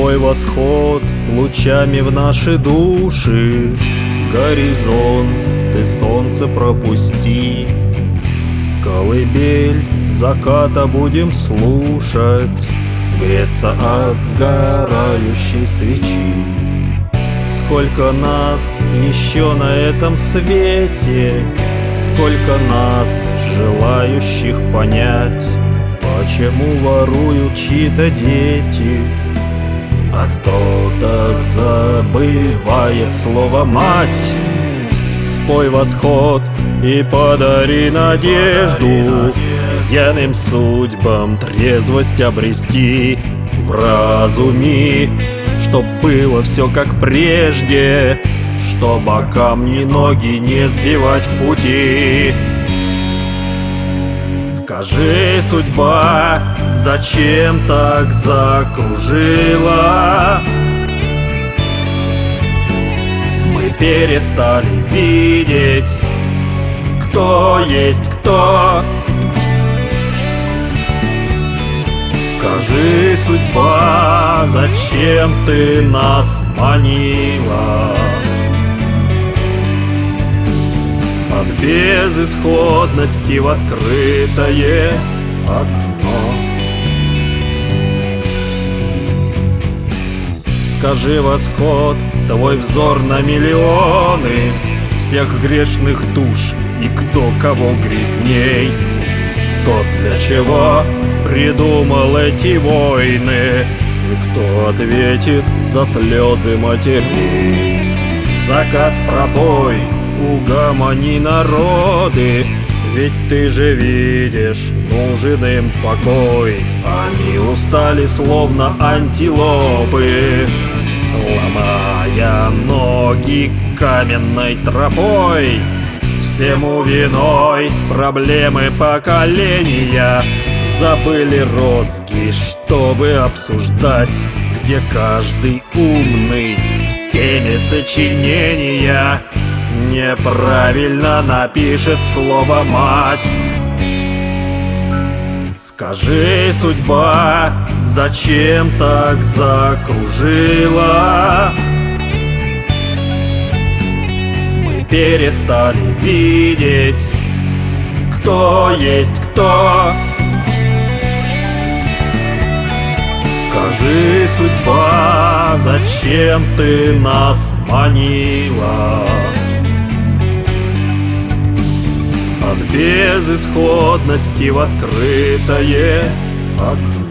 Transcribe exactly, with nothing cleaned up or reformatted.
Спой восход лучами в наши души, горизонт ты солнце пропусти. Колыбель заката будем слушать, греться от сгорающей свечи. Сколько нас еще на этом свете, сколько нас, желающих понять, почему воруют чьи-то дети, а кто-то забывает слово «мать». Спой восход и подари надежду, пьяным судьбам трезвость обрести в разуме, чтоб было все как прежде, чтоб о камни ноги не сбивать в пути. Скажи, судьба, зачем так закружила? Мы перестали видеть, кто есть кто. Скажи, судьба, зачем ты нас манила? От безысходности в открытое окно. Скажи, восход, твой взор на миллионы всех грешных душ, и кто кого грязней, кто для чего придумал эти войны, и кто ответит за слезы матерей. Закат пробой, угомони народы, ведь ты же видишь, нужен им покой. Они устали, словно антилопы, ломая ноги каменной тропой. Всему виной проблемы поколения, забыли розги, чтобы обсуждать, где каждый умный в теме сочинения неправильно напишет слово «мать». Скажи, судьба, зачем так закружила? Мы перестали видеть, кто есть кто. Скажи, судьба, зачем ты нас манила? От безысходности в открытое окно.